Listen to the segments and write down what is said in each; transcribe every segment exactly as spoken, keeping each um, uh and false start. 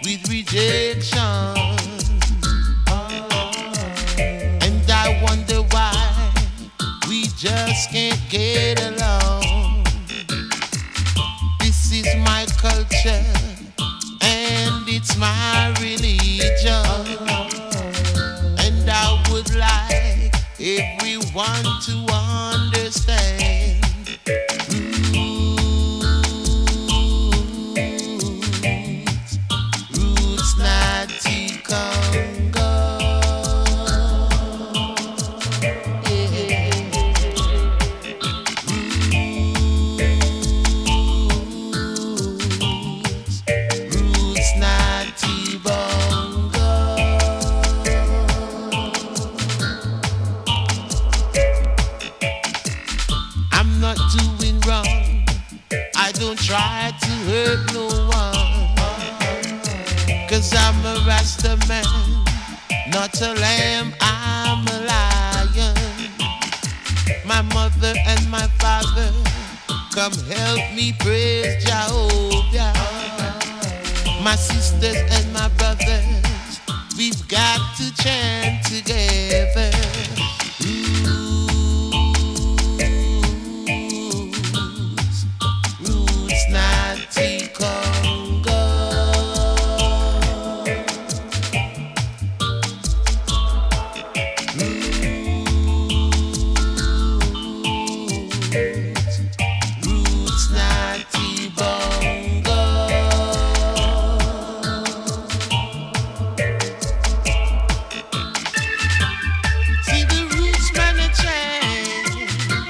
with rejection. And I wonder why we just can't get along. This is my culture and it's my religion. And I would like everyone to understand. Roots, roots not to Congo. Yeah. Roots, roots not to Bongo. I'm not doing wrong. I don't try to hurt no one. Cause I'm a Rasta man, not a lamb, I'm a lion. My mother and my father, come help me praise Jehovah. My sisters and my brothers, we've got to chant together. Roots, roots not to Congo. Roots, roots not to Bongo. See the roots man a change.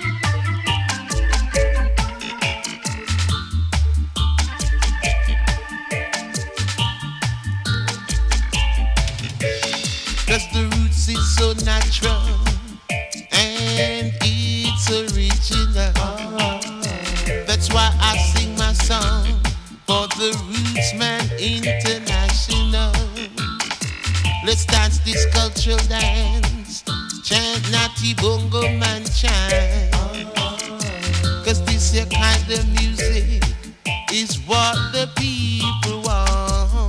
Cause the roots is so natural and it's original. That's why I sing my song for the Roots Man International. Let's dance this cultural dance, chant Natty Bongo Man chant. Cause this here kind of music is what the people want.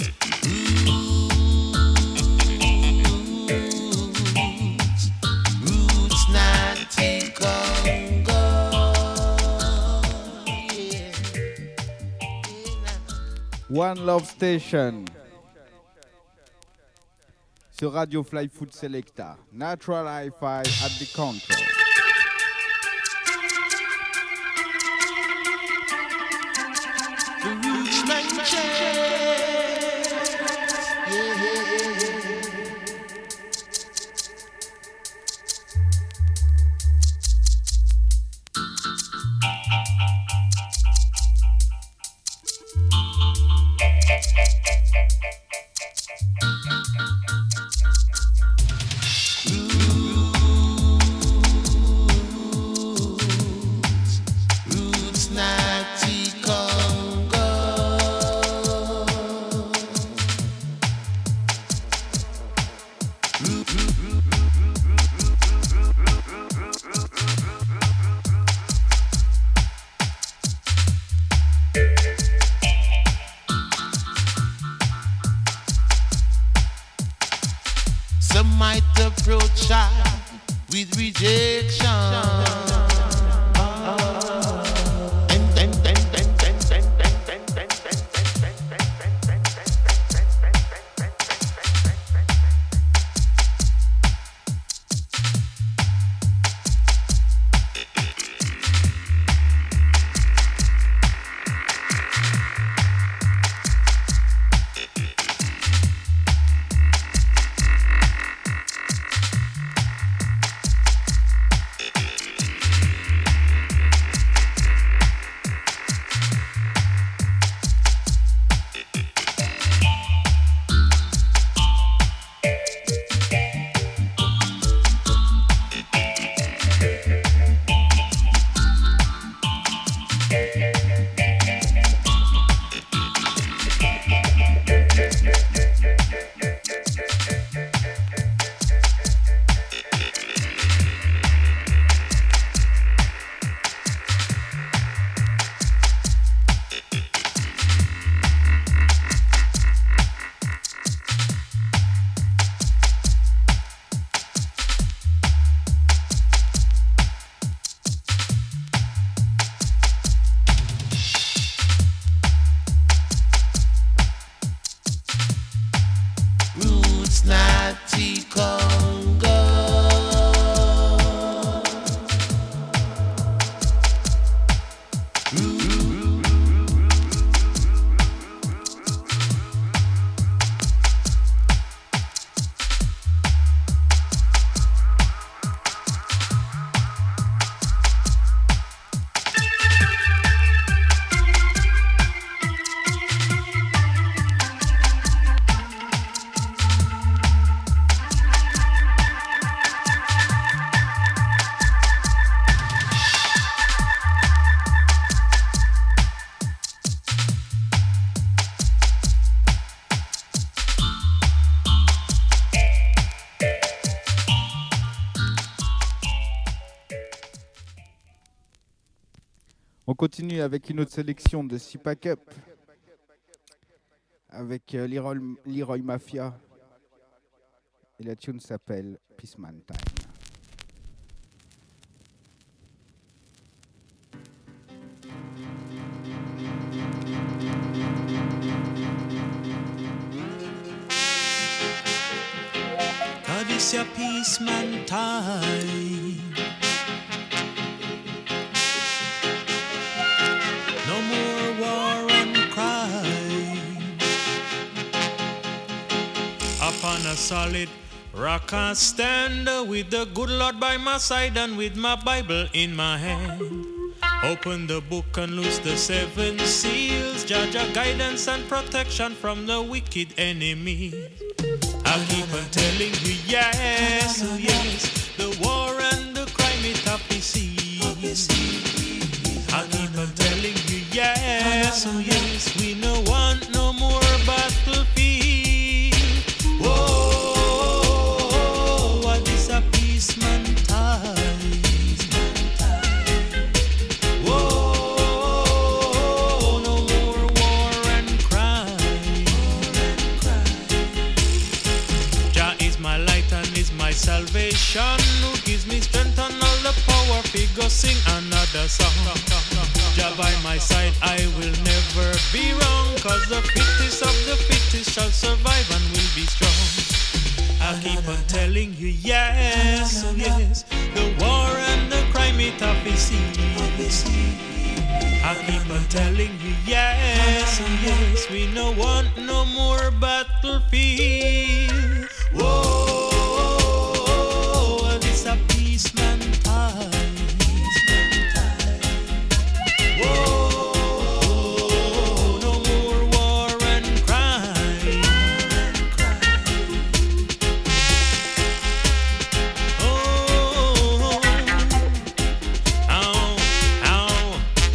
Roots, roots not to Congo. Yeah. One Love Station sur Radio Fly Food Selecta. Natural Hi-Fi at the control. The roots man chant. Yeah, yeah, yeah. Roots, roots not to Congo. Root, root, root, some might approach her with rejection. And then, then, then, then, then, then, then, then, continue avec une autre sélection de six pack up avec euh, Leroy, Leroy Mafia. Et la tune s'appelle Peaceman Time. God is your Peaceman time. No more war and crime. Upon a solid rock I stand, with the good Lord by my side and with my Bible in my hand. Open the book and loose the seven seals. Judge a guidance and protection from the wicked enemy. I keep on telling you yes, oh yes, the war and the crime it have ceased. I keep on telling you yes, oh yes, we no want no more battlefield. Whoa, what is a Peaceman time? Whoa, no more war and crime. Jah is my light and is my salvation, who gives me strength and all the power to go sing another song. Jah by my side, I will never be wrong, cause the fittest of the fittest shall survive and will be strong. I keep on telling you yes, oh yes, the war and the crime it have ceased. I keep on telling you yes, oh yes, we no want no more battlefield. Whoa, this a Peaceman time. Whoa, no more war and crime. Oh, ow, ow.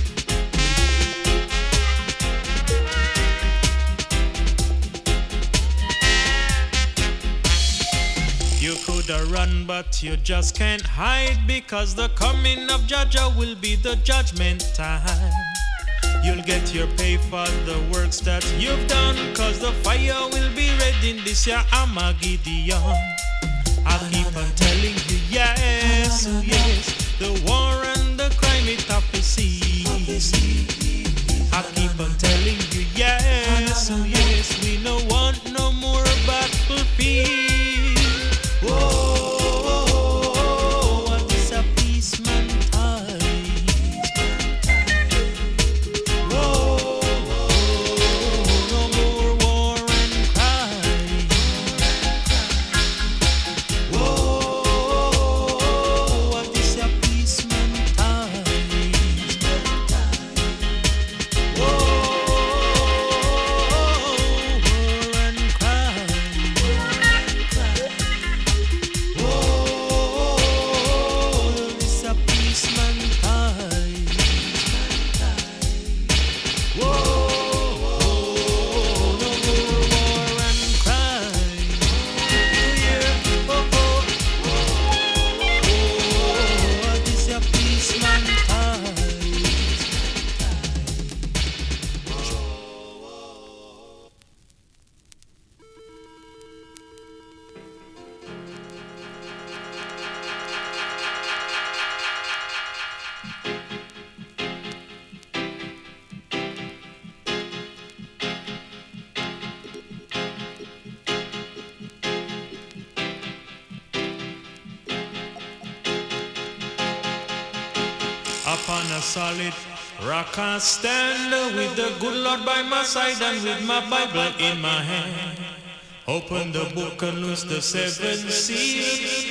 You could have run, but you just can't hide, because the coming of Jah will be the judgment time. You'll get your pay for the works that you've done, cause the fire will be red in this year Armageddon. I keep on telling you yes, oh yes, the war and the crime it have ceased. I keep on telling you yes, oh yes, we no want no more battlefield. Whoa, what is a Peaceman time? Whoa, no more war and crime. Whoa, what is a Peaceman time? Whoa, war and crime. Upon a solid rock I stand, with the good Lord by my side and with my Bible in my hand. Open the book and loose the seven seals.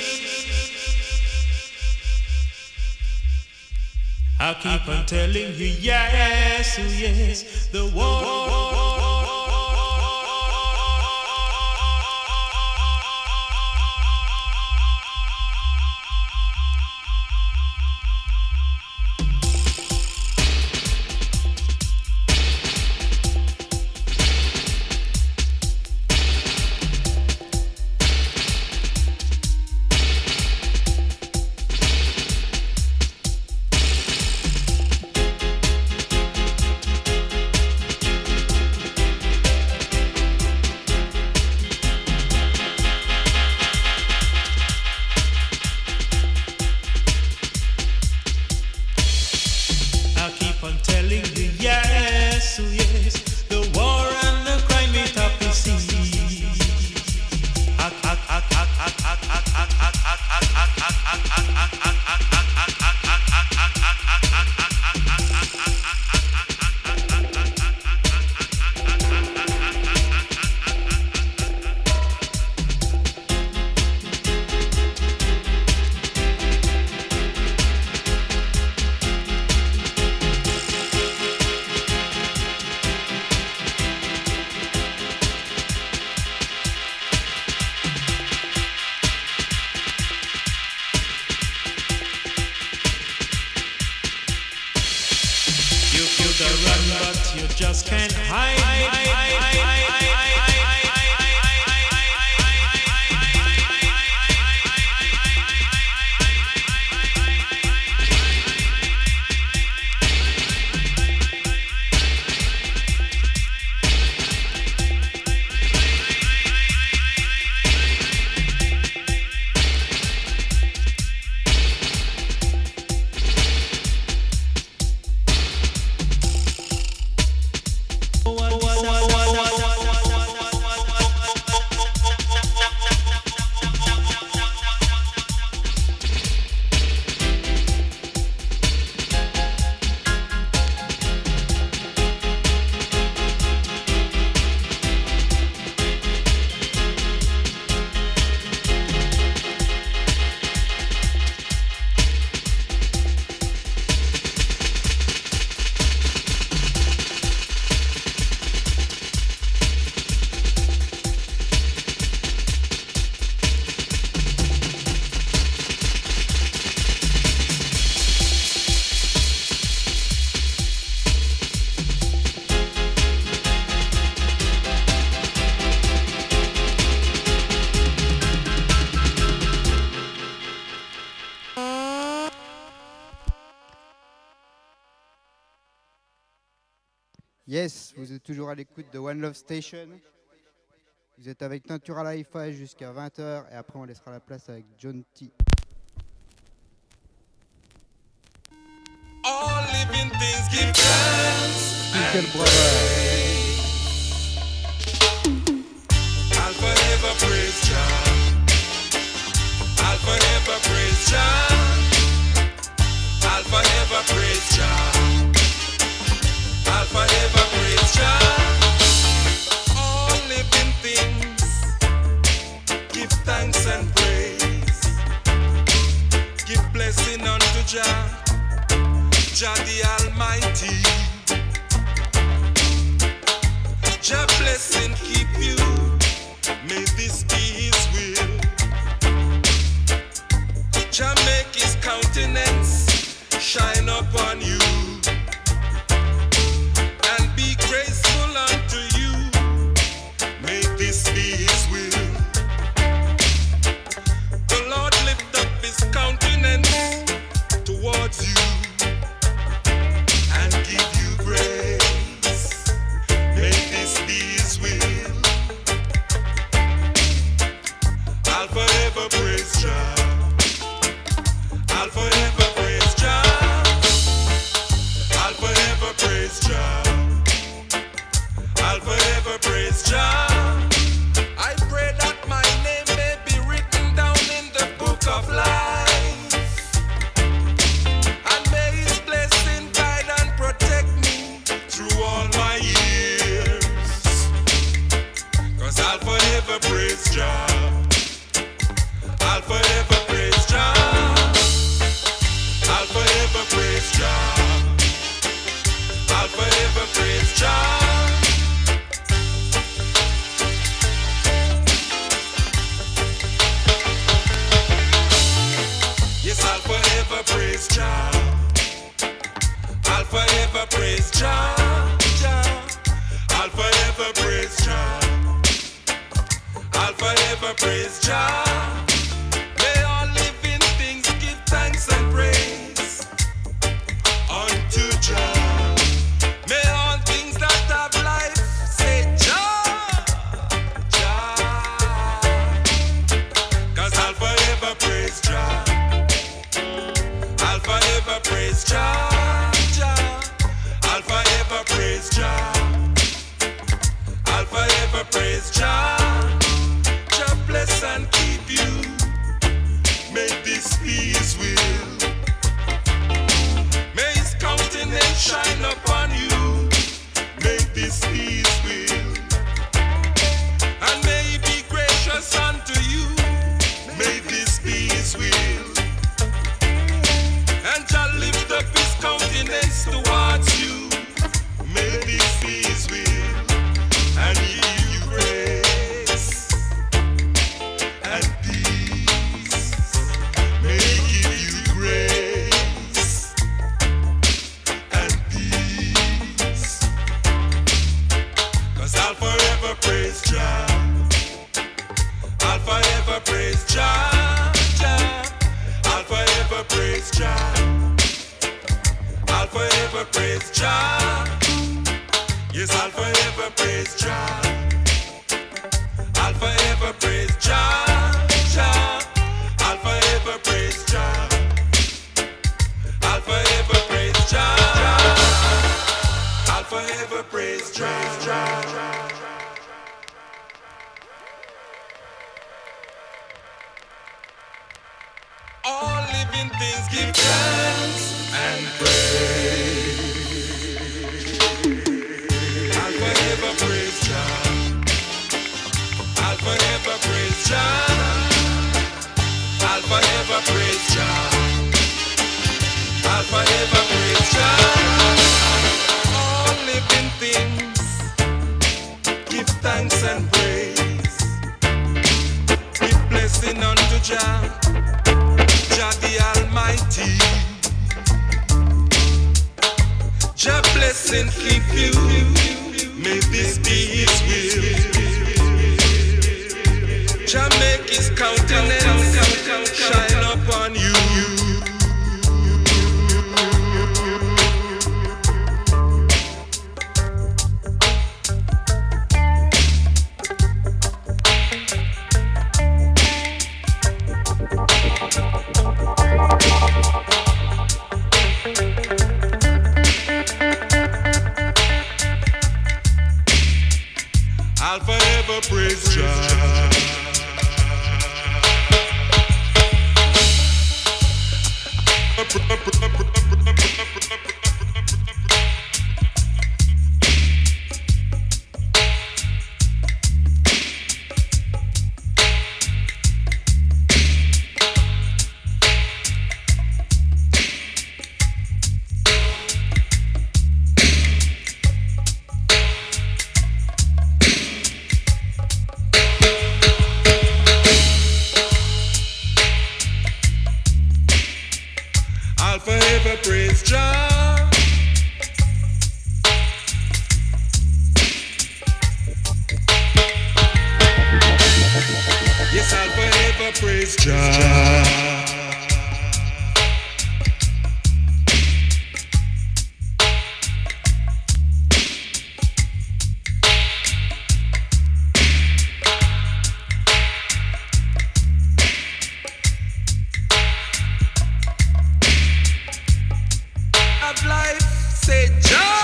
I keep on telling you yes, oh yes, the war. just can't hide. Yes, vous êtes toujours à l'écoute de One Love Station. Vous êtes avec Natural Hi-Fi jusqu'à vingt heures et après on laissera la place avec John T. All living things give thanks. Nickel Brother. I'll forever praise Jah. I'll forever praise Jah. I'll forever praise Jah. I'll forever praise Jah. All living things give thanks and praise. Give blessing unto Jah, Jah the Almighty. Jah blessing keep you. May this be His will. Jah make His countenance shine upon you. Graceful unto you, may this be His will. The Lord lift up His countenance towards you and give you grace. May this be His will. I'll forever praise Jah. I'll forever praise Jah. I'll forever praise Jah. I'll forever praise Jah. I pray that my name may be written down in the book of life, and may His blessing guide and protect me through all my years. Cause I'll forever praise Jah. I'll forever praise Jah. I'll forever praise Jah. I'll forever praise Jah. I'll forever praise Jah. I'll forever praise Jah. Jah. I'll forever praise Jah. I'll forever praise Jah. May all living things give thanks and praise unto Jah. May all things that have life say Jah, Jah. Cause I'll forever praise Jah. I'll forever praise Jah, Jah. I'll forever praise Jah. I'll forever praise Jah. Jah bless and keep praise Jah. I'll forever praise Jah, Jah. I'll forever praise Jah. I'll forever praise Jah. Yes, I'll forever praise Jah. I'll forever praise Jah, Jah. I'll forever praise Jah. I'll forever praise Jah. I'll forever praise Jah. All living things give thanks and praise. I'll forever praise Jah. I'll forever praise Jah. I'll forever praise Jah. I'll forever praise Jah. All living things give thanks and praise. Give blessing unto Jah, Jah the Almighty. Jah blessing keep you. May this be His will. Jah make His countenance shine upon you. I'll forever praise Jah. I'll forever praise Jah. Yes, I'll forever praise Jah. Life, say Jah.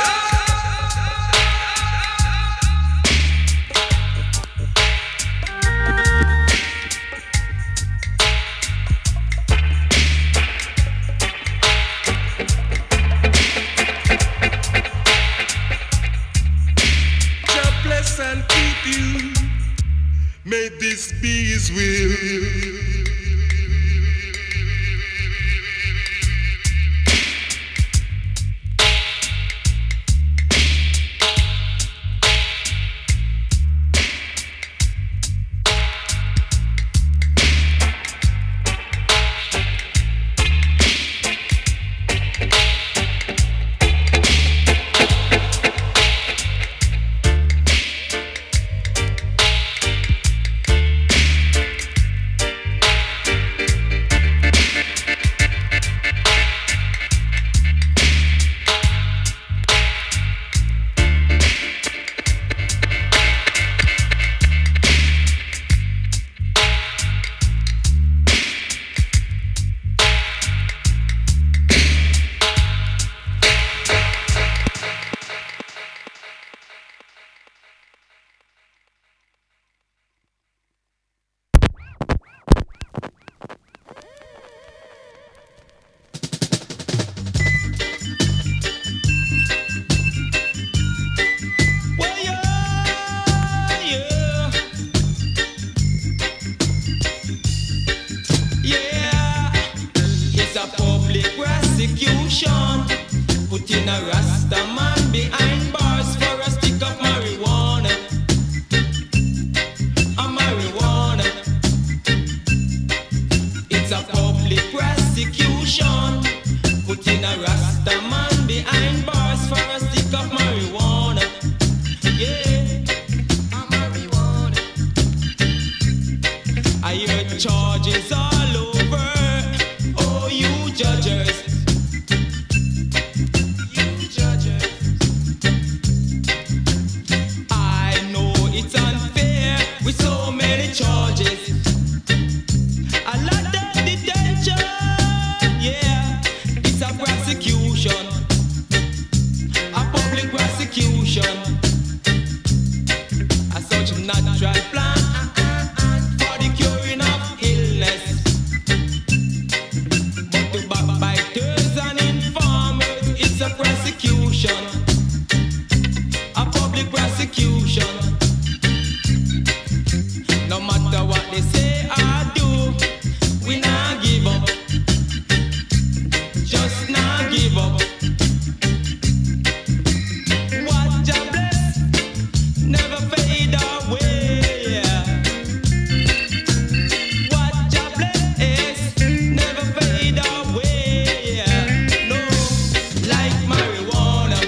Jah bless and keep you. May this be His will. Putting a Rasta man behind bars for a stick of marijuana. A marijuana. It's a public prosecution. Putting a Rasta man behind bars for a stick of marijuana. Yeah. A marijuana. what they say or do, we not give up. Just not give up. What Jah bless, never fade away. What Jah bless, never fade away. No, like marijuana,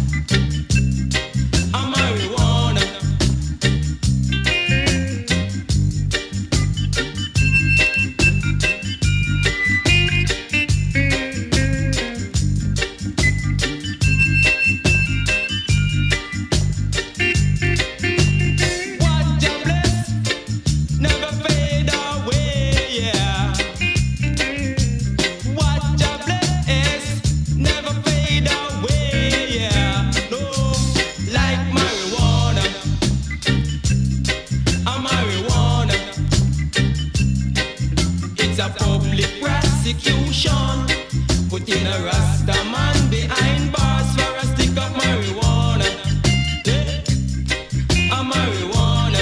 a marijuana. What Jah bless, never fade away. Yeah. What Jah bless, never fade away. Yeah. No, like marijuana, a marijuana. It's a public prosecution. Putting a Rasta man behind bars for a stick of marijuana. Yeah. A marijuana.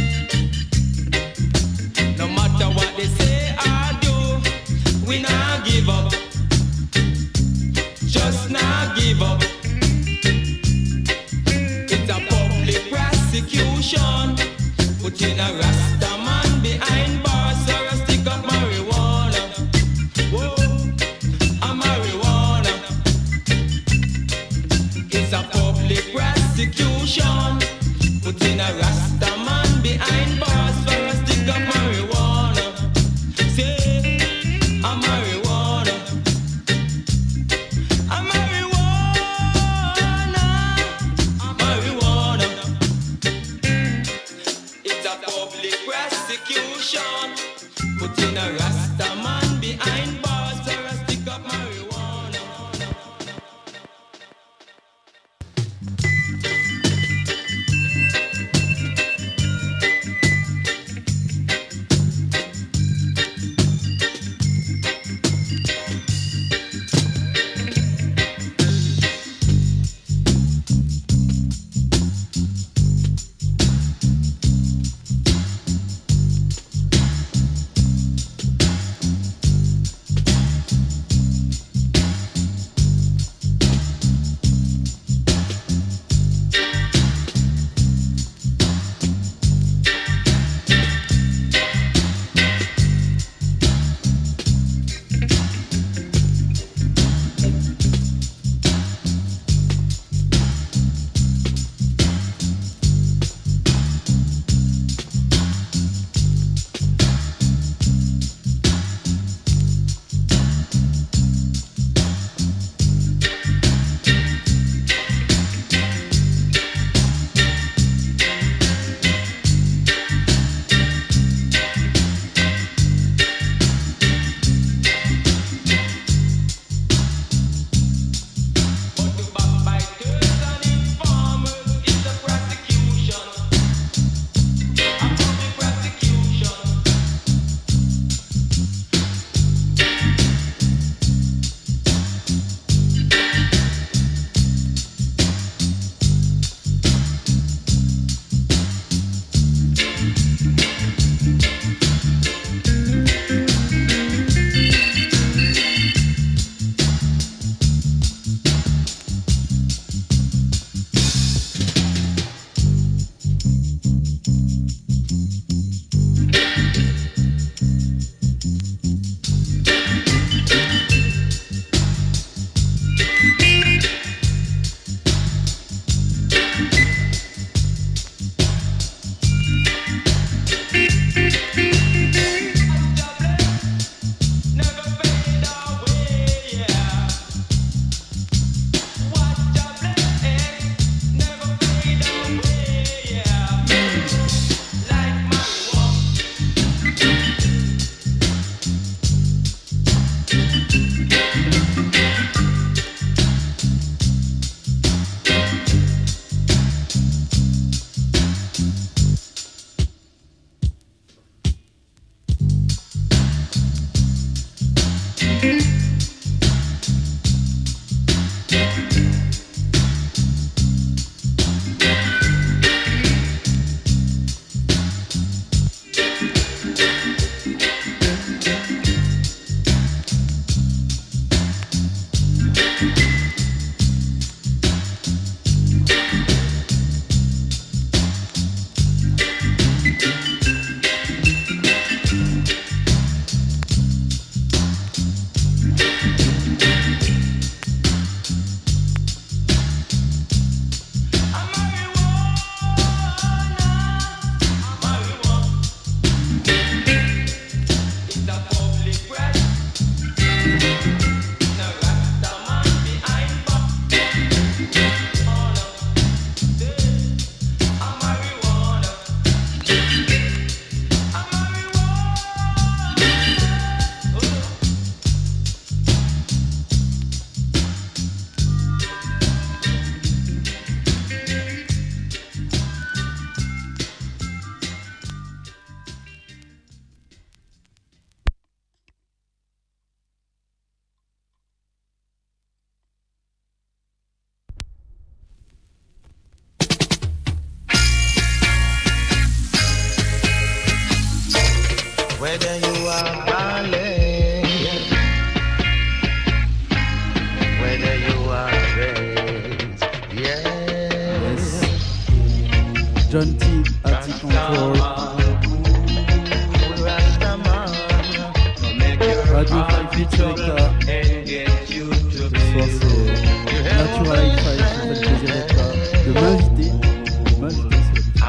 No matter what they say or do, we not give up. Just not give up. It's a public prosecution. Putting a Rasta man behind bars for a stick of marijuana. Whoa, a marijuana. It's a public prosecution. Putting a Rasta man behind bars for a stick of marijuana. Say, a marijuana. A marijuana. A marijuana. It's a public prosecution. Putting a Rasta man behind bars for a stick of marijuana. whether you are ballet, whether you are raised, yes. John T. at the control. Radio five huit Selecta. Ce soir c'est Natural Hi-Fi, ça me fait le plaisir d'être là, de m'inviter. De m'inviter, c'est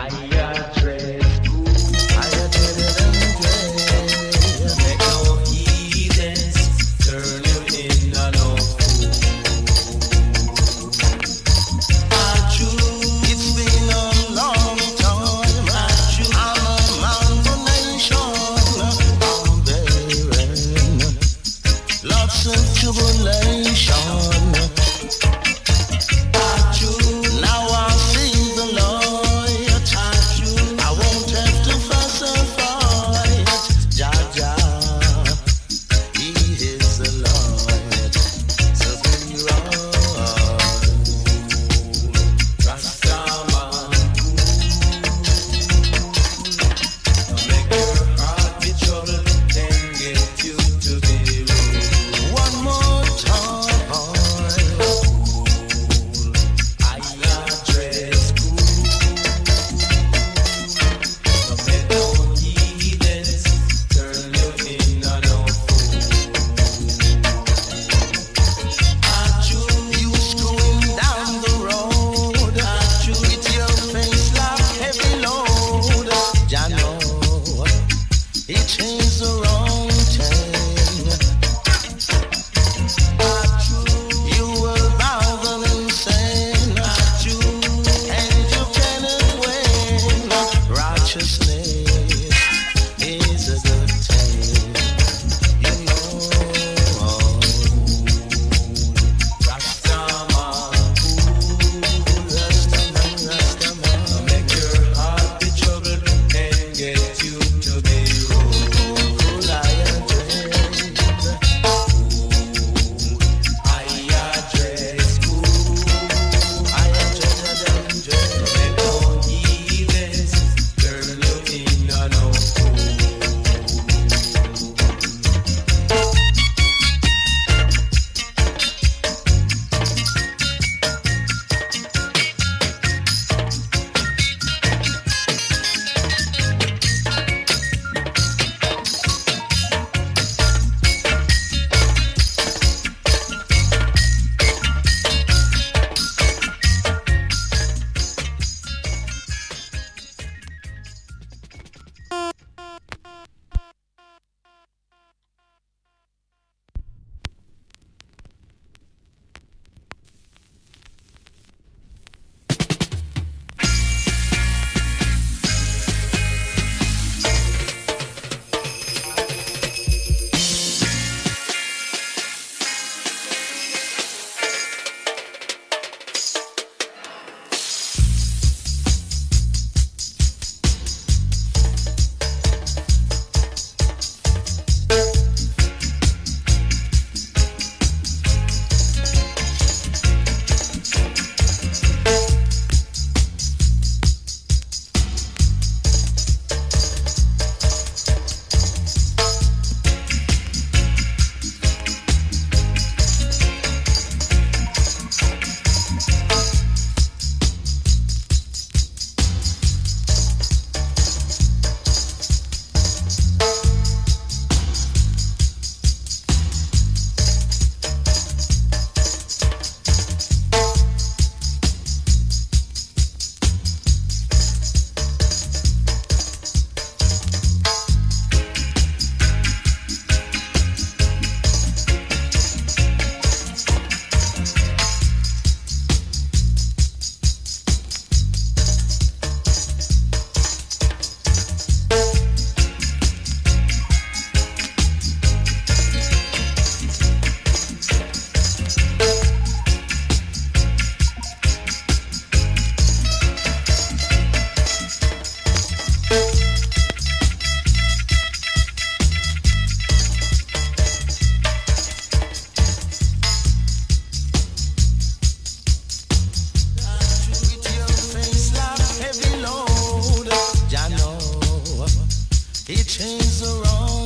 It chains around.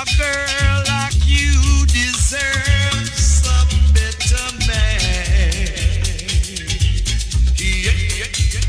girl like you deserve some better man. Yeah, yeah, yeah.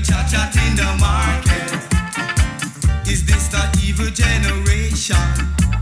Is this the evil generation?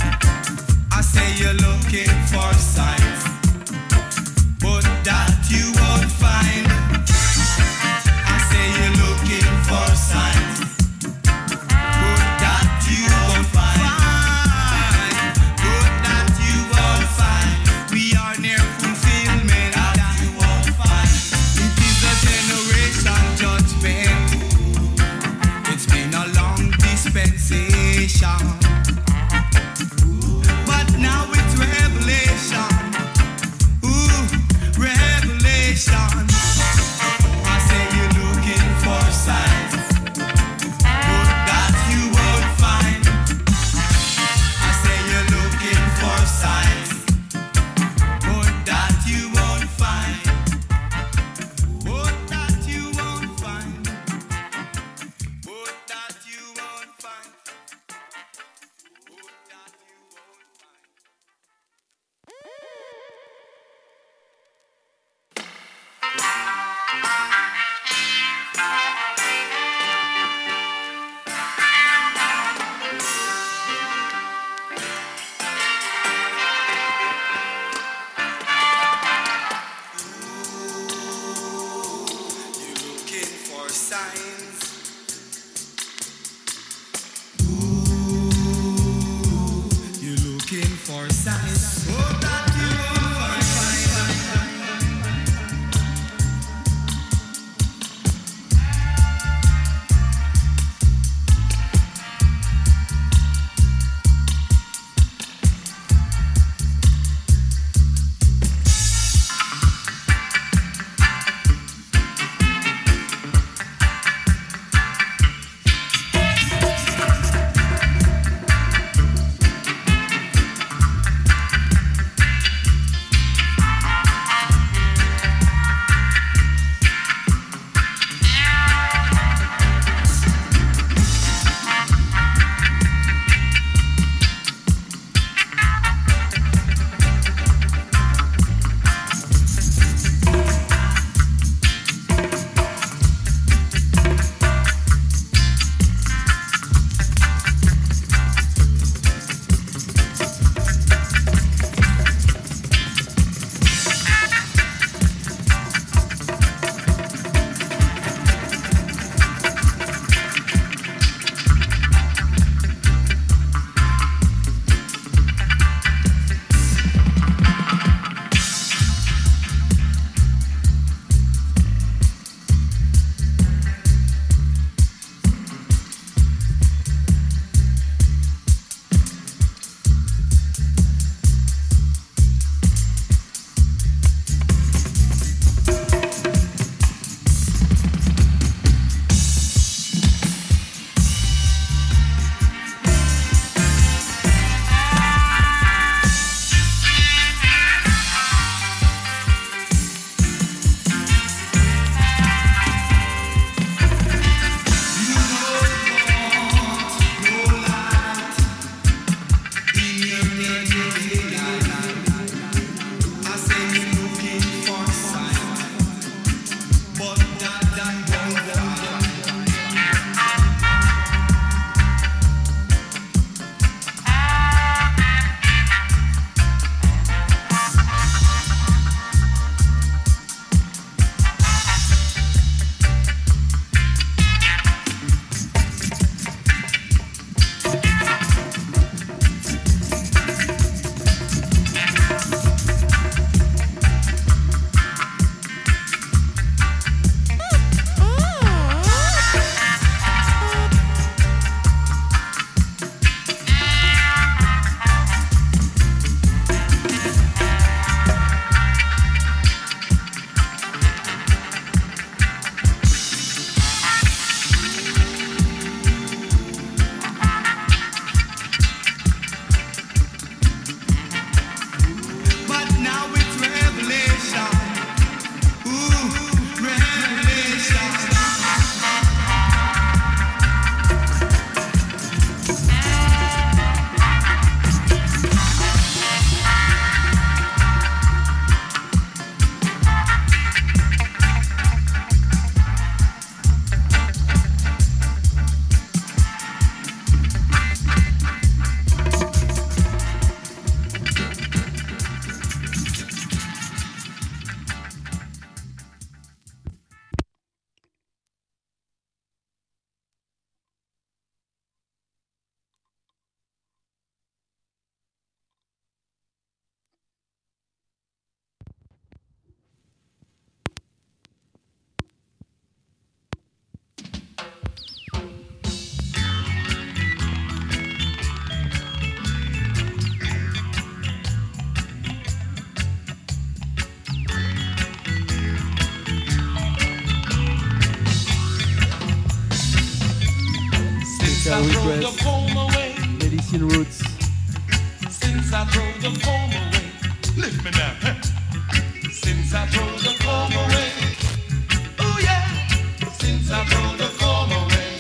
Express, Medicine Roots. Since I throw the comb away, lift me now. Huh? Since I throw the comb away, oh yeah. Since I throw the comb away,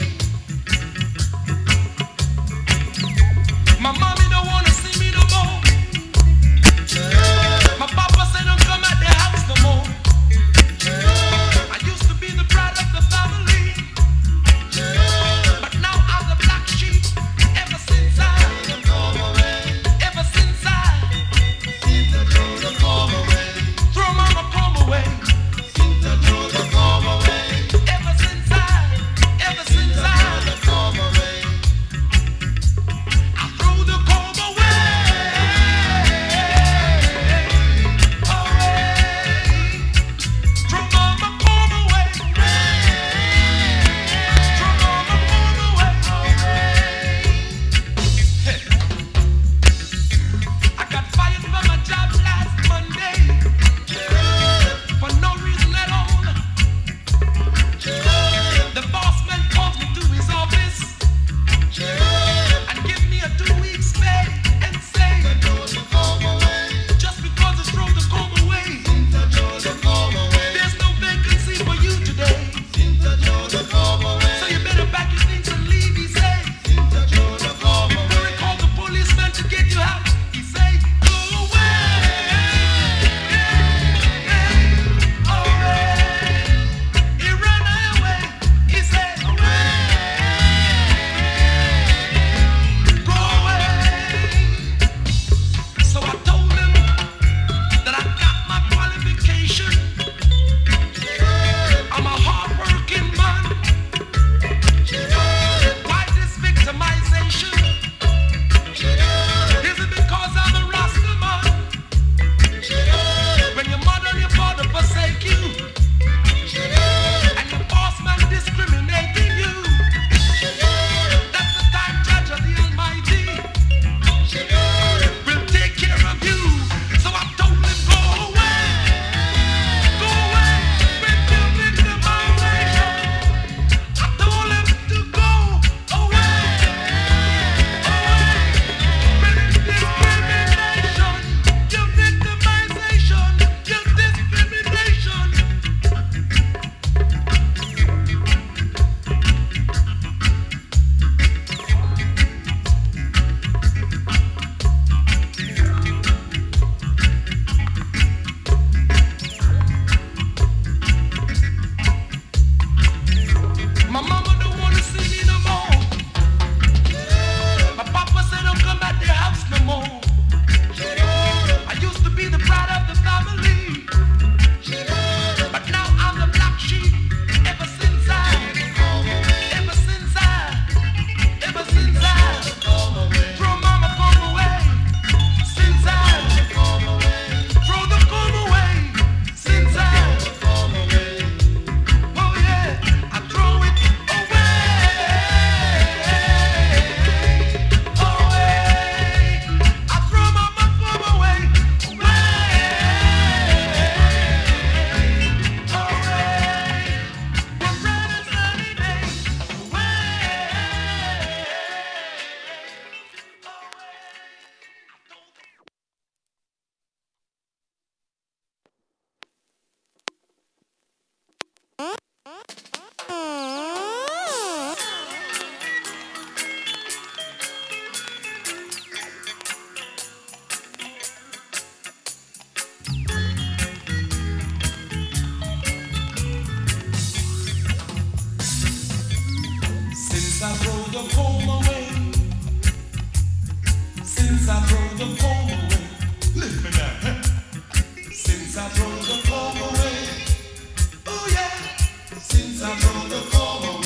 my mommy don't wanna see me no more. My papa said don't come at the house no more. I used to be the pride of the family, but now I'm the black sheep. Ever since I Ever since I throw the comb away, throw mama comb away, throw the comb away. Ever since I, ever since I throw the comb away, I throw the comb away, away. Throw mama comb away, throw mama comb away, away. I got fired from my job last Monday for no reason at all. The boss man called me to his office and give me a two weeks pay and say, just because I throw the comb away, there's no vacancy for you today. So you better pack your things and leave, he said. Hurry, call the policeman to get you out. He say, go away, away. He ran away. He said, away, go away. So I told him that I got my qualification. I'm a hard-working man. Why this victimization? Is it because I'm a Rasta man? When your mother and your father forsake you, and your boss man discriminating you, that's the time Judge of the Almighty will take care of you. So I told him, go away, go away with the victimization. I told him to go away, away with discrimination, your victimization, your discrimination. My mama don't wanna see me no more. My papa said don't come at their house no more. I used to be the pride of the family, but now I'm the black sheep. Ever since I, ever since I, ever since I throw mama comb away, since I throw the comb away, since I, oh yeah, I throw it away, away. I throw mama comb away, away, away. One bright and sunny day, away, since I throw the comb away, since I throw the comb away, lift me now. Huh? Since I throw the comb away, oh yeah. Since I throw the comb away.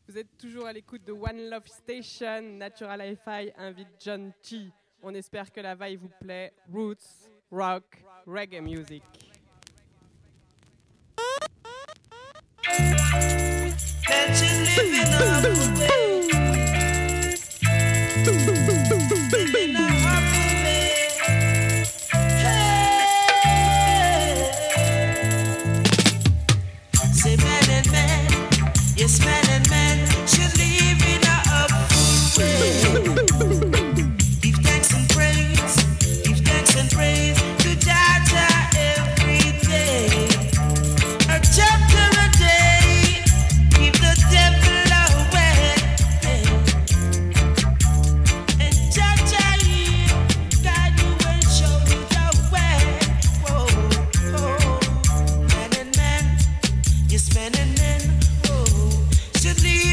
Vous êtes toujours à l'écoute de One Love Station. Natural Hi-Fi invite John T. On espère que la vibe vous plaît. Roots, rock, reggae music. Say man and man, yes man and man should live in a upful way. Give thanks and praise, give thanks and praise to Jaja every day. A chapter a day, keep the devil away. And Jaja here, guide you and show you the way. Whoa, whoa, man and man. Yes, men and men, oh, should leave.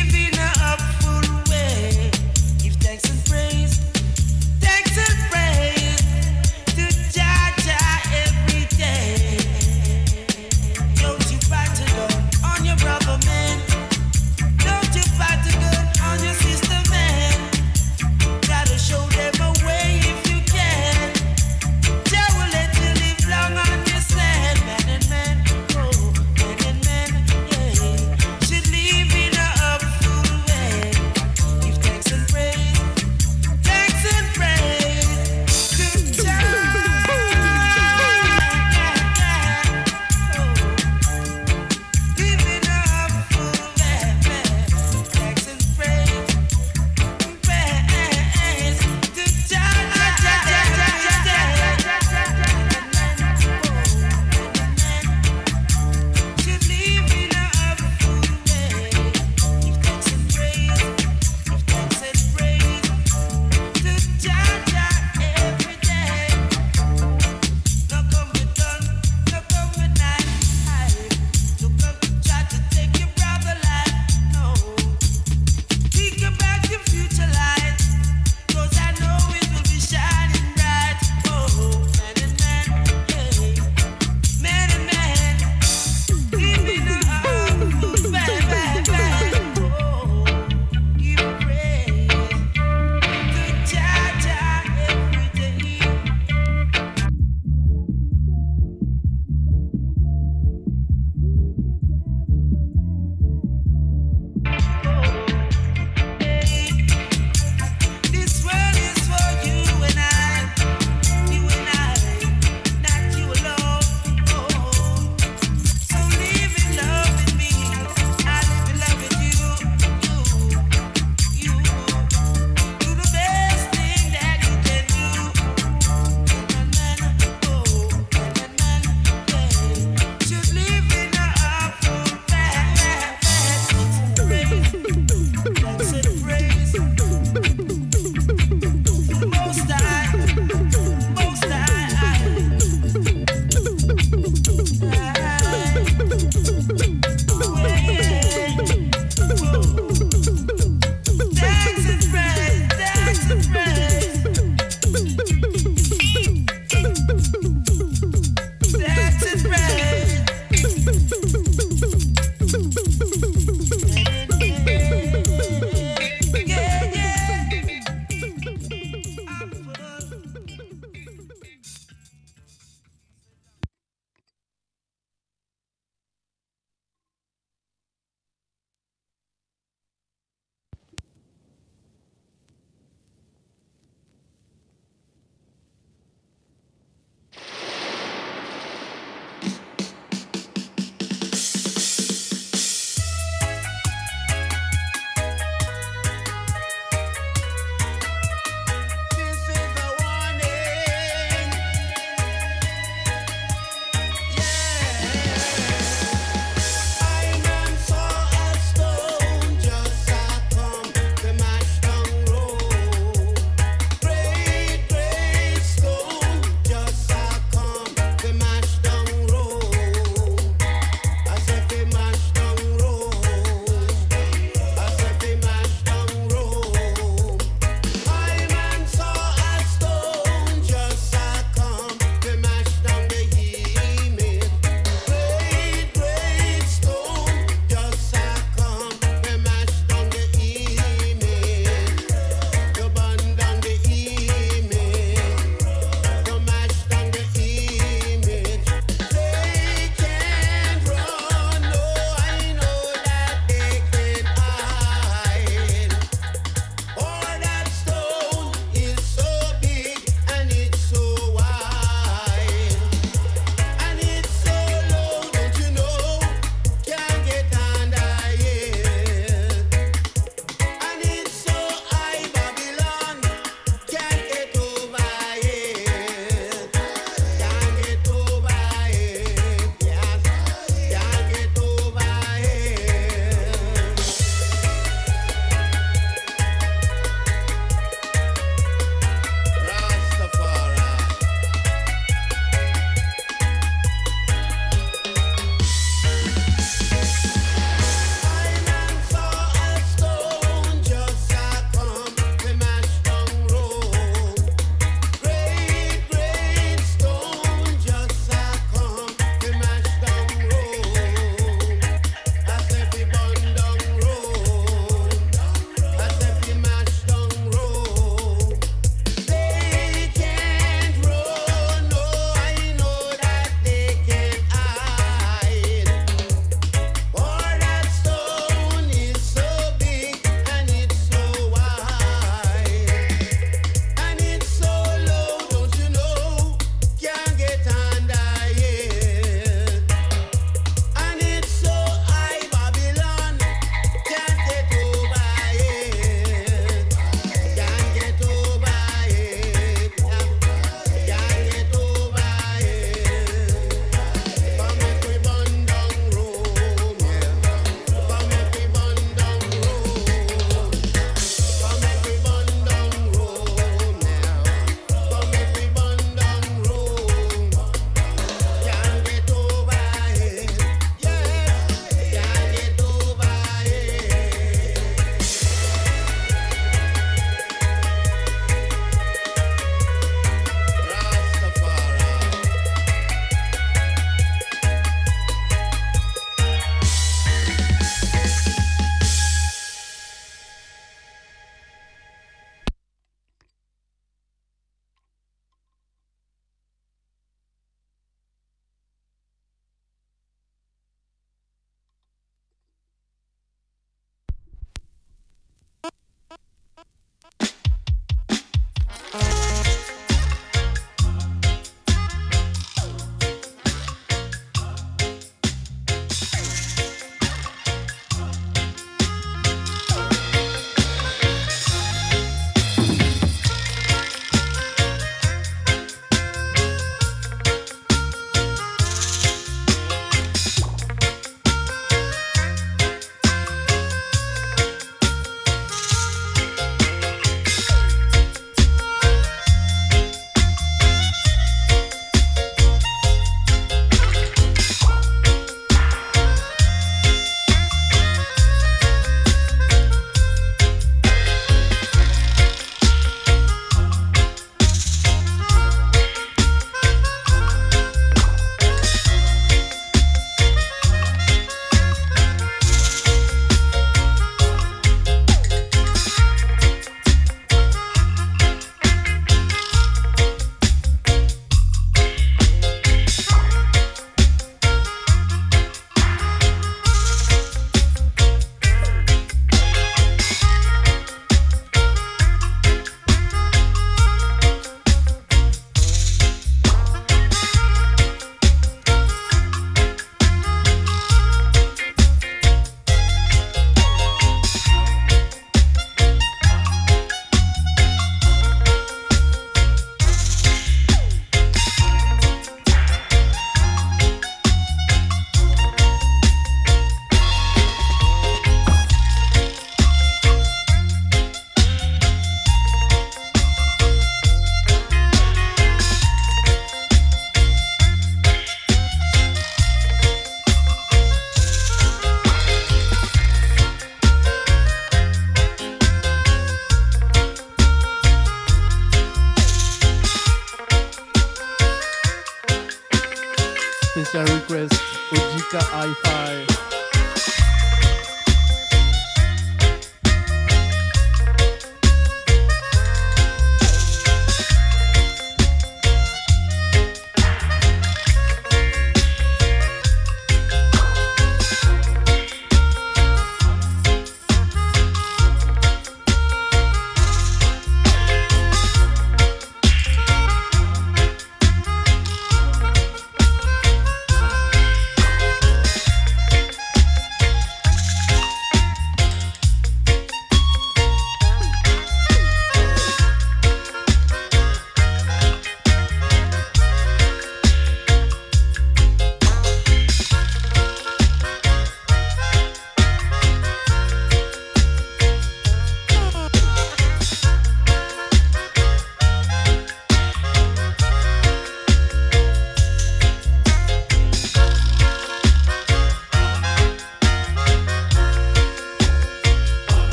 Hi-Fi.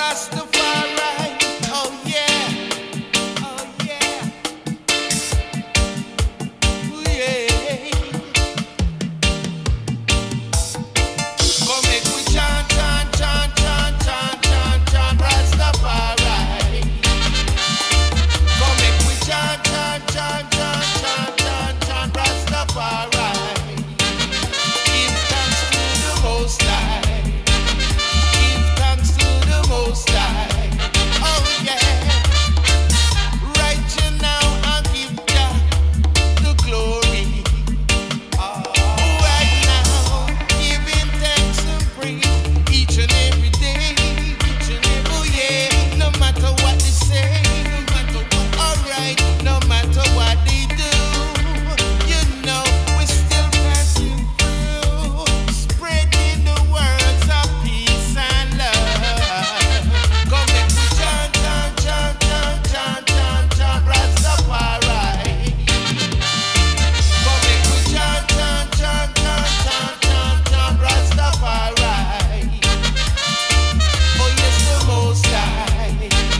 Rastafari, oh yeah, oh yeah, ooh yeah. Come make we chant, chant, chant, chant, chant, chant, chant Rastafari. Come make we chant, chant, chant, chant, chant, chant, chant Rastafari. Give thanks to the Most High. Give thanks to the Most High. Oh yeah. Right you now and give God the glory. Right now, giving thanks and praise each and every day. Each and every oh yeah. No matter what they say, no matter what. Alright, no matter what they do, you know we're still passing through, spreading the words of peace and love. Come make we chant, chant, chant, chant, chant, chant, chant Rastafari. Come make we chant, chant, chant, chant, chant, chant, chant Rastafari. Oh yes, the Most High,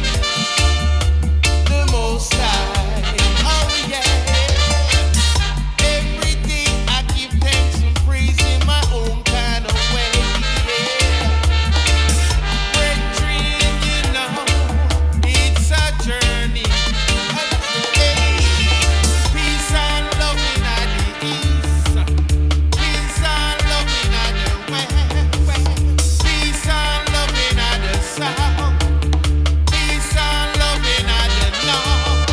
the Most High. Oh yeah. Every day I give thanks and praise in my own kind of way. Yeah. Brethren, you know, it's a journey. Hey. Peace and love in the east. Peace and love in the west. Peace and love in the south. Peace and love in the north.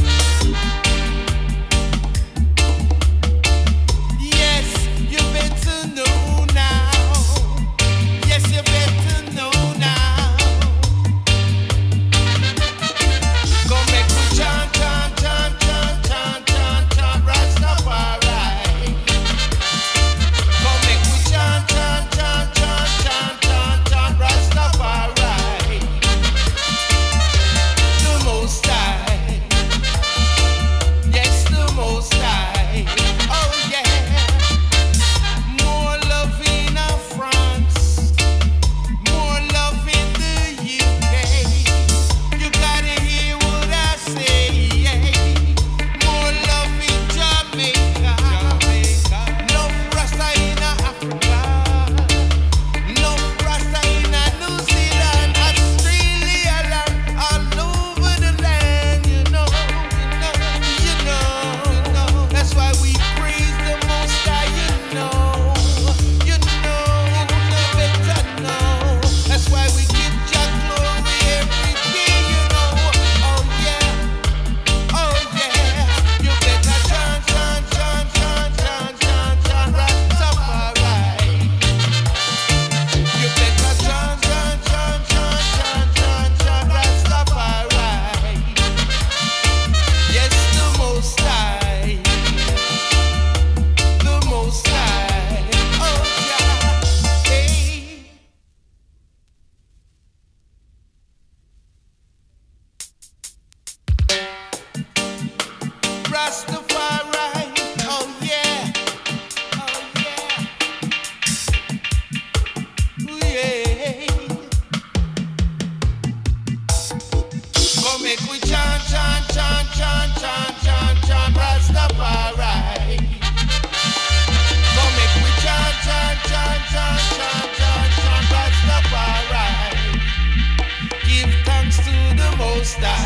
Yes, you better know now. Yes, you better know now. Go make we chant, chant, chant, chant, chant, chant, chant Rastafari. Go make we chant, chant, chant, chant, chant, chant, chant Rastafari. The Most High. Yes, the Most High. Oh yeah. More love in our France. More love in the U K. You gotta hear what I say. Yeah. More love in Jamaica. No Rasta in Africa. No Rasta in New Zealand, Australia, land, all over the land. You know, you know, you know, you know. That's why we praise the Most High. You know, you know, you better know. That's why we give Jah glory every day. You know, oh yeah, oh yeah. You better chant, chant, chant, chant, chant, chant, chant Rastafari. You better chant, chant, chant, chant, chant, chant, chant Rastafari. Yes, the Most High, the Most High. Oh yeah, hey. Rastafari, oh yeah, oh yeah, ooh yeah. Go make we chant, chant, chant, chant, chant, chant, chant Rastafari. Go make we chant, chant, chant, chant, chant, chant, chant Rastafari. Give thanks to the Most High.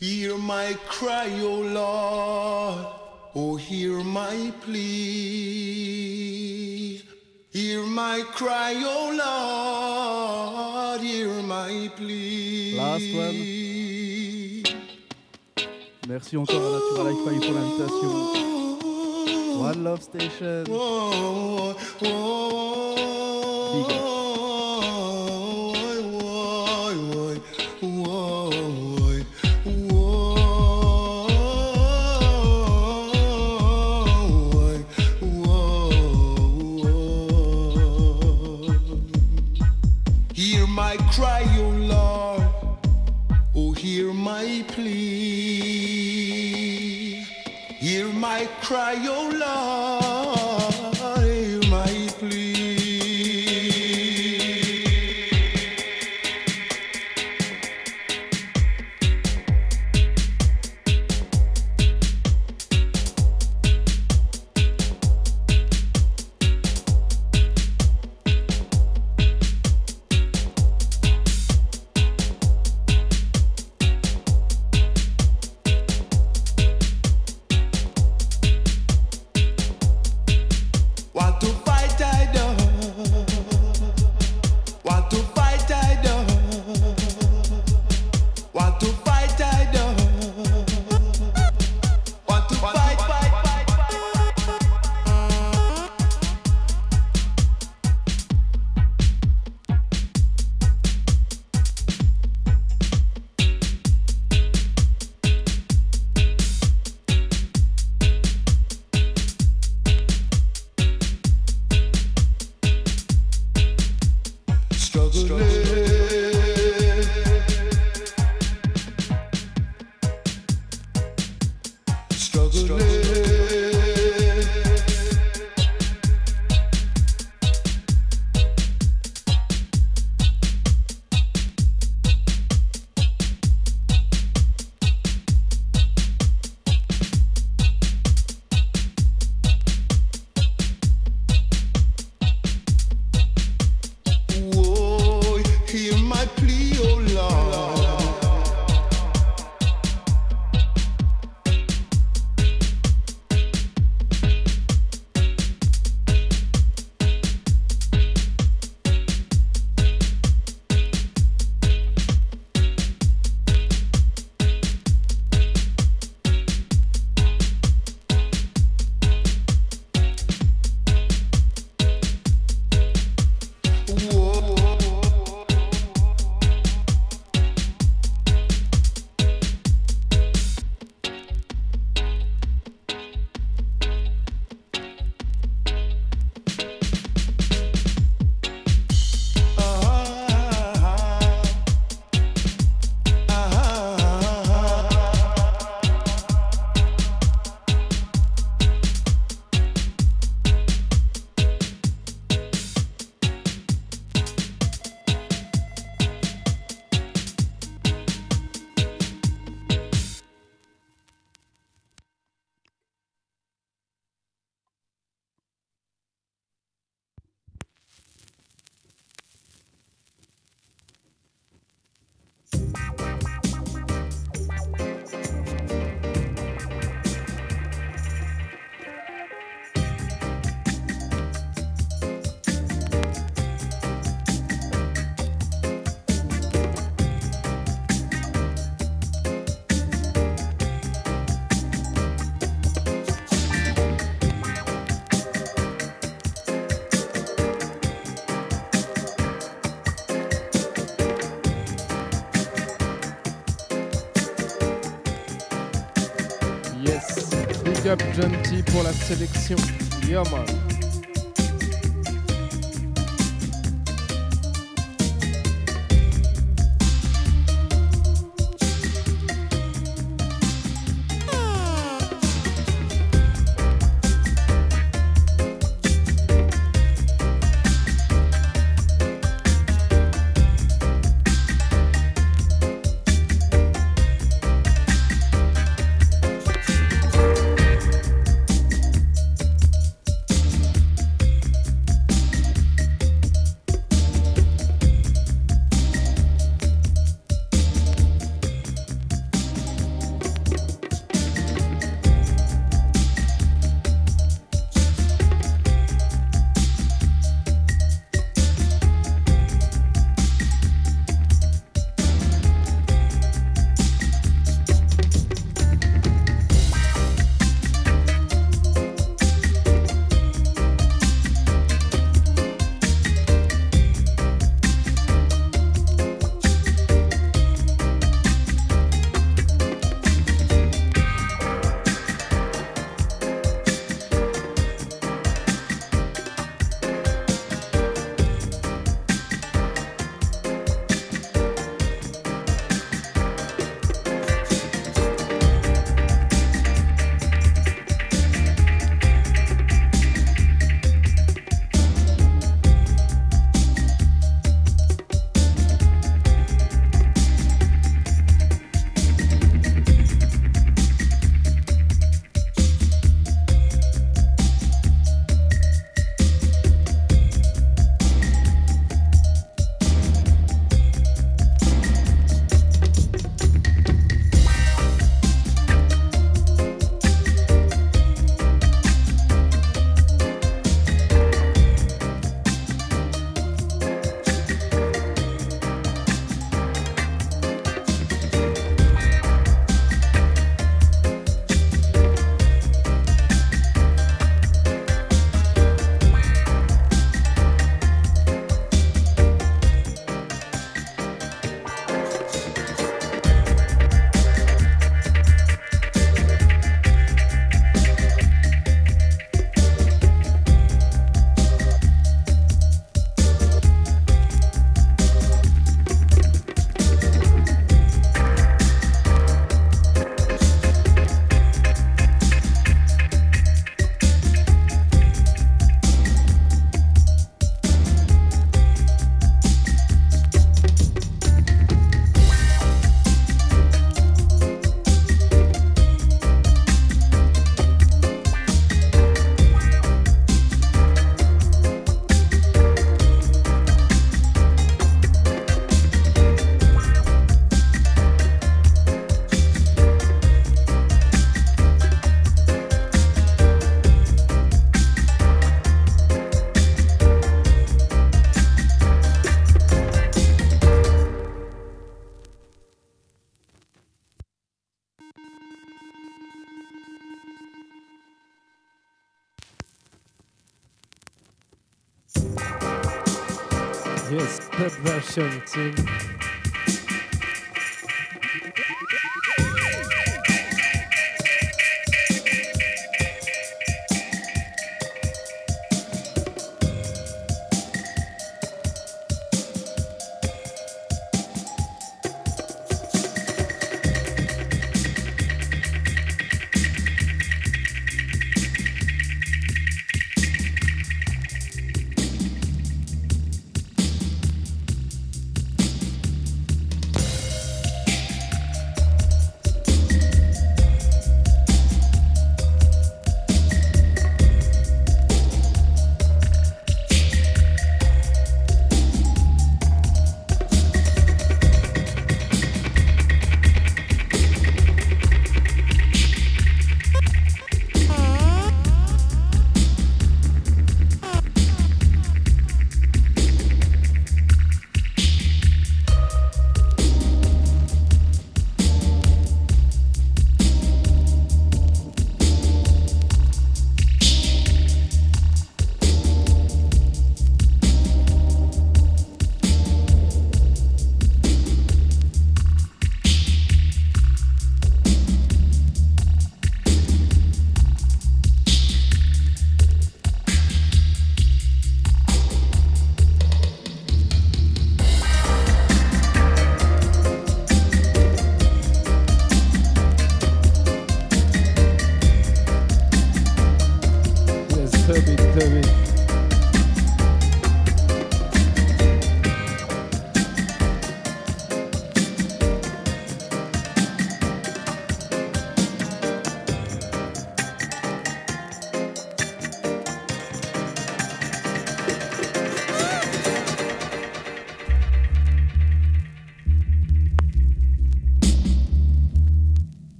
Hear my cry, O Lord. Oh, hear my plea. Hear my cry, O Lord. Hear my plea. Last one. Merci encore à Natural Hi-Fi pour l'invitation. One Love Station. Big up. Hear my cry, O Lord. Oh, hear my plea. Hear my cry, O Lord. Hear my plea. Want to fight, I do. Want to fight, I do. Want to fight, I do. Want to fight, fight, fight, Whoa, hear my plea, oh Lord. Big up John T pour la sélection. Yeah man. Yes, pub version team.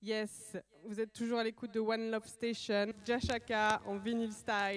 Yes, vous êtes toujours à l'écoute de One Love Station, Jashaka en vinyle style.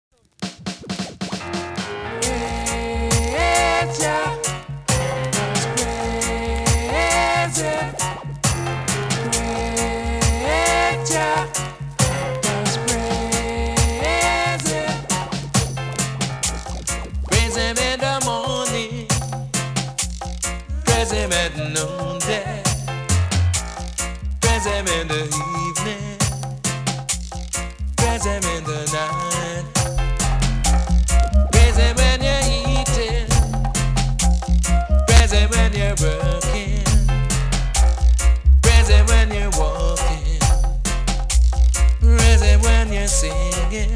Praise him in the morning, praise him at noonday, praise him in the evening, praise him in the night, praise him when you're eating, praise him when you're working, praise him when you're walking, praise him when you're singing.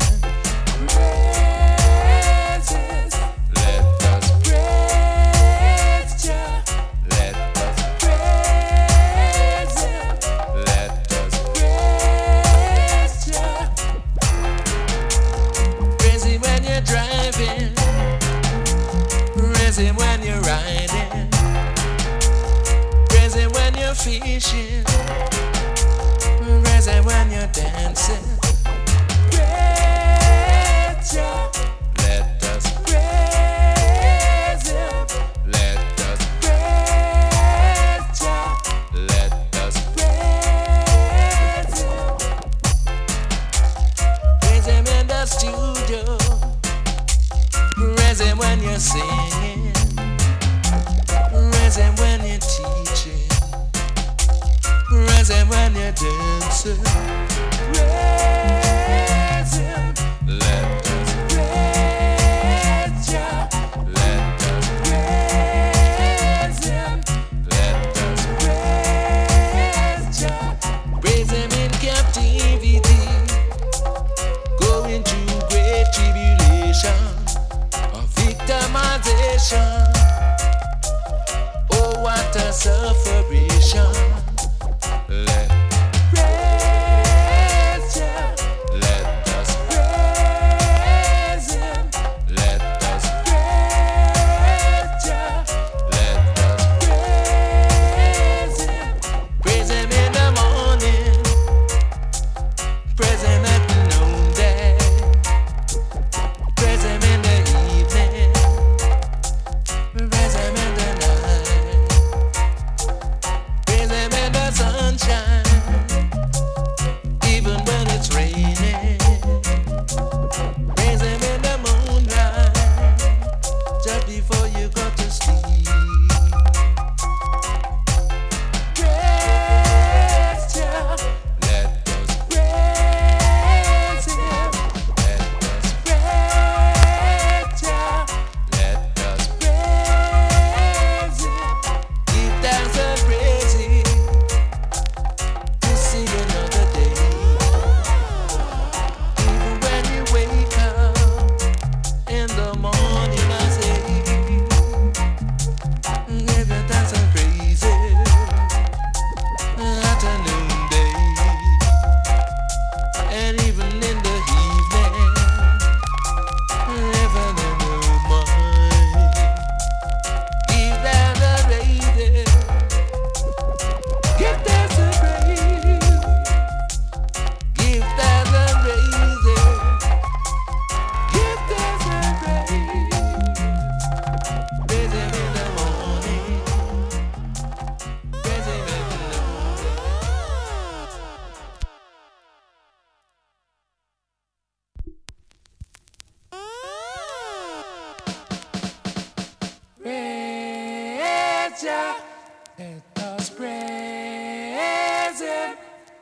Fishing, praise him when you're dancing. Praise Jah, let us praise him. Let us praise Jah, let us praise him. Praise him in the studio, praise him when you're singing, praise him when you're teaching. Praise him when you're dancing. Praise him. Let us praise Jah. Let us praise him. Let us praise Jah. Praise him in captivity, going through great tribulation or victimization. Oh, what a sufferation. Let praise Jah, let us praise him. Let us praise Jah, let us praise him. Praise him in the morning, praise him at noonday, praise him in the evening, praise him in the night, praise him in the sunshine, even when it's raining. Praise him in the moonlight, just before you go to sleep. Praise Jah, let us praise him. Let us praise Jah, let us praise him. Give thanks and praise him. See another day. Even when you wake up in the morning, I say, give your thanks and praise it. At a noonday, and even in the evening, even in the morning, give that a rating. Give thanks and praise. Give thanks and praise it. Give thanks and praise. Praise him in the morning. Praise him in the praise Jah. Let us praise him.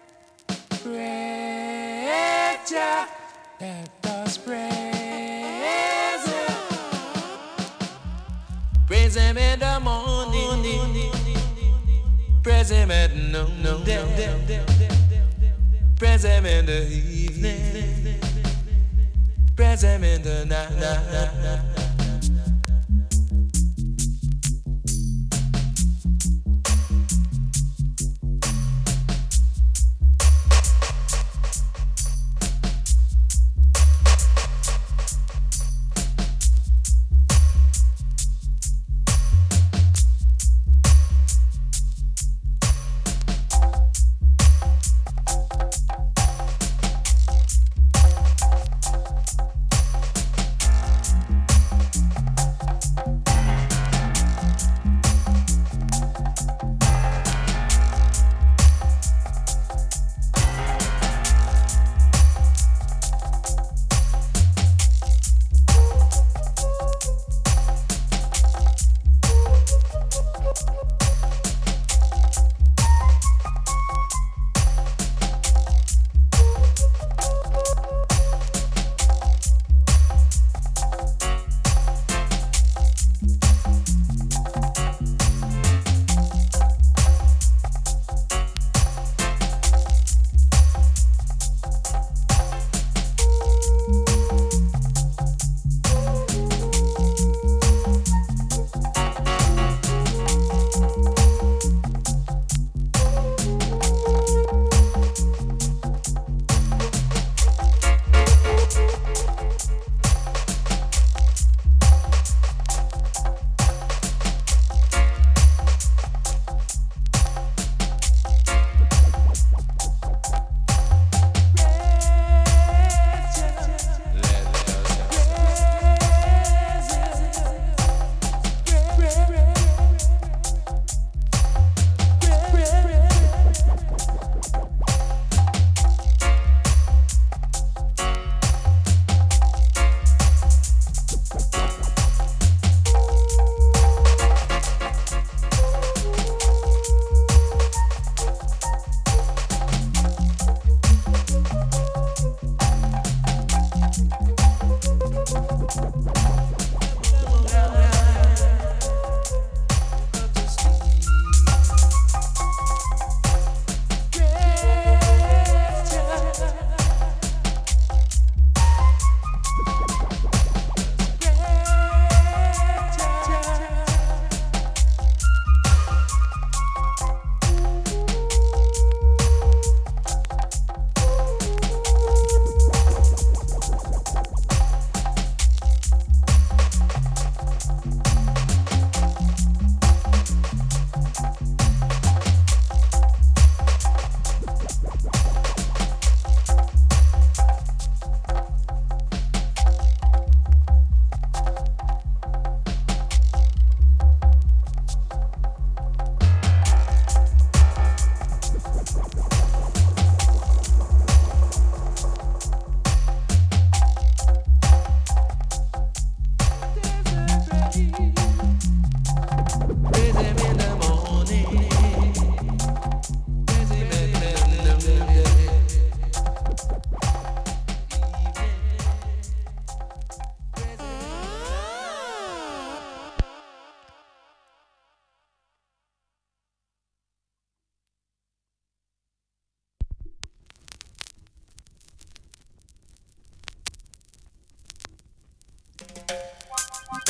Praise Jah. Let us praise him. Praise him in the morning. Praise him at noonday. Praise him in the evening. Praise him in the night.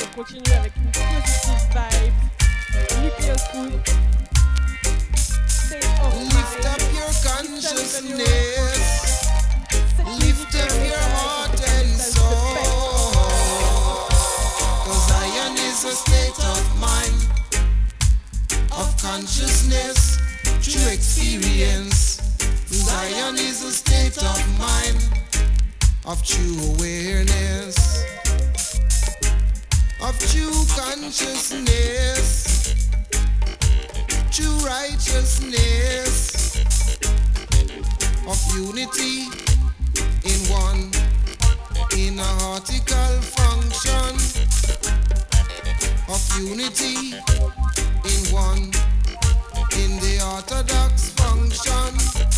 continue avec une positive vibe. Nucleus Food. State of mind. Lift up your consciousness. Lift up your heart and soul. Cause Zion is a state of mind, of consciousness, true experience. Zion is a state of mind, of true awareness, of true consciousness, true righteousness, of unity in one, in a article function, of unity in one, in the orthodox function,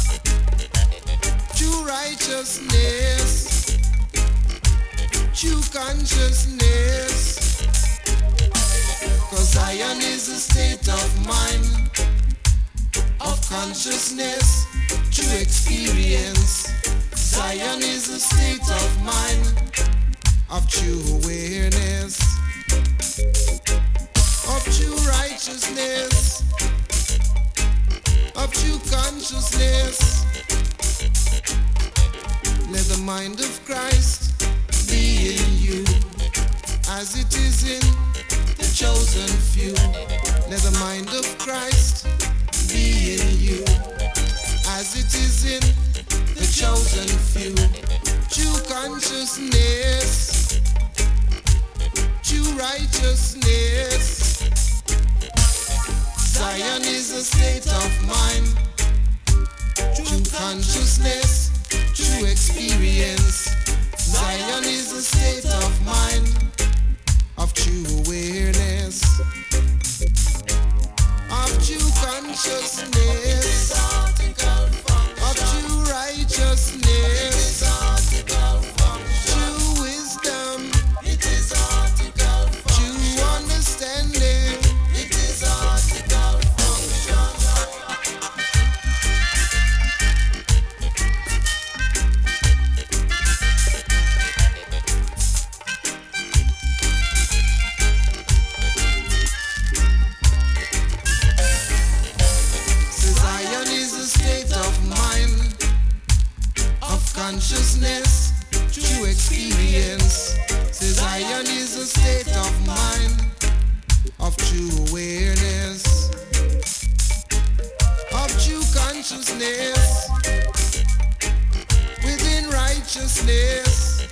true righteousness, true consciousness. Cause Zion is a state of mind, of consciousness, true experience. Zion is a state of mind, of true awareness, of true righteousness, of true consciousness. Let the mind of Christ be in you, as it is in the chosen few. Let the mind of Christ be in you, as it is in the chosen few. True consciousness, true righteousness. Zion is a state of mind, true consciousness, true experience. Zion is a state of mind, of true awareness, of true consciousness, of true righteousness, true wisdom, true understanding. Consciousness, true experience. Says Zion is a state of mind, of true awareness, of true consciousness, within righteousness,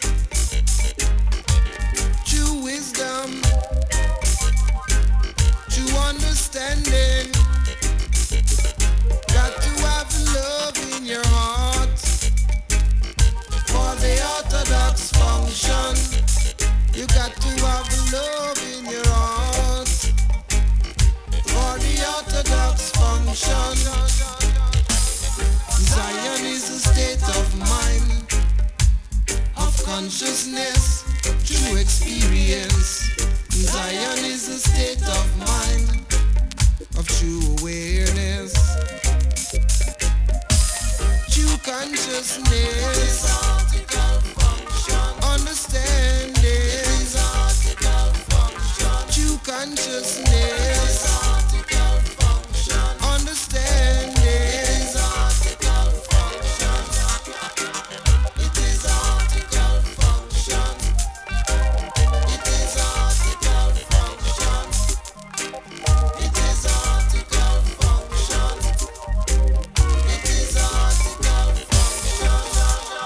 true wisdom, true understanding. Got to have love in your heart for the orthodox function. You got to have love in your heart for the orthodox function. Zion is a state of mind, of consciousness, true experience. Zion is a state of mind, of true awareness, true consciousness, understanding, true consciousness, understanding. It is article function. It is article function. It is article function. It is article function.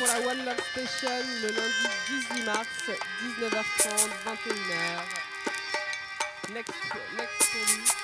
pour la One Love Station le lundi dix-huit mars, dix-neuf heures trente, vingt et une heures. Next, next pour lui.